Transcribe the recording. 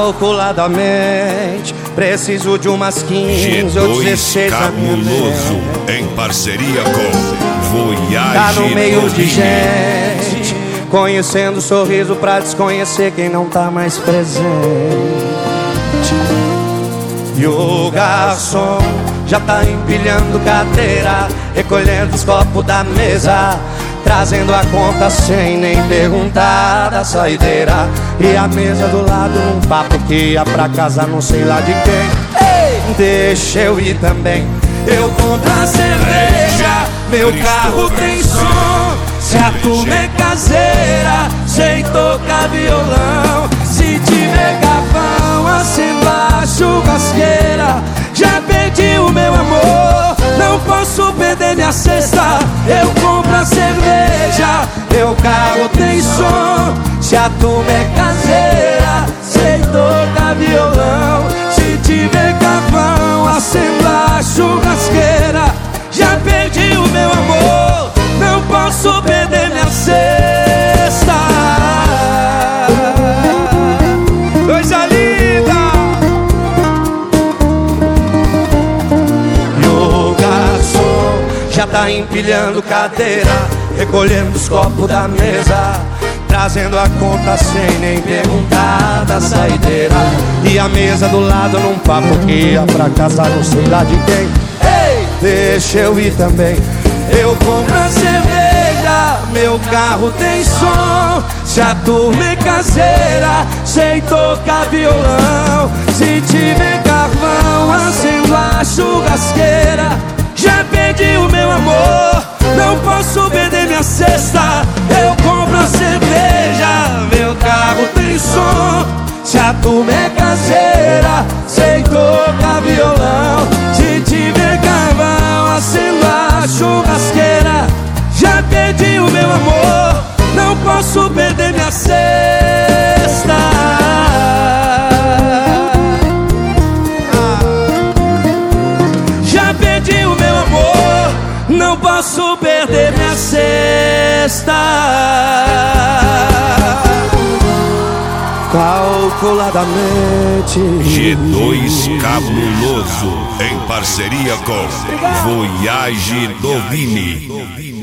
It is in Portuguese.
calculadamente. Preciso de umas 15 ou 16 Cabuloso, em parceria com Voyage. Tá no meio de gente, conhecendo o sorriso pra desconhecer quem não tá mais presente. E o garçom já tá empilhando cadeira, recolhendo os copos da mesa, trazendo a conta sem nem perguntar da saideira. E a mesa do lado num papo que ia pra casa não sei lá de quem. Ei, deixa eu ir também. Eu compro a cerveja, meu carro tem som. Se a turma é caseira, sei tocar violão. Se tiver carvão, acendo a churrasqueira. Já perdi o meu amor, não posso perder minha cesta. Eu compro a cerveja, meu carro tem som. Se a turma é caseira, sei tocar violão. Se tiver carvão, acendo a churrasqueira. Já perdi o meu amor, não posso perder minha cesta. Coisa linda! E o garçom já tá empilhando cadeira, recolhendo os copos da mesa, trazendo a conta sem nem perguntar da saideira. E a mesa do lado num papo que ia pra casa não sei lá de quem. Ei, deixa eu ir também. Eu compro a cerveja, meu carro tem som. Se a turma é caseira, sei tocar violão. Se tiver carvão, acendo a churrasqueira. Já perdi o meu amor, não posso perder minha cesta. Eu compro a cerveja, meu carro tem som. Se a turma é caseira, sei tocar violão. Se tiver carvão, acendo a churrasqueira. Já perdi o meu amor, não posso perder minha cesta. Já perdi o meu amor, não posso perder minha cesta. Calculadamente. G2 Cabuloso, em parceria com Voyage do Vini.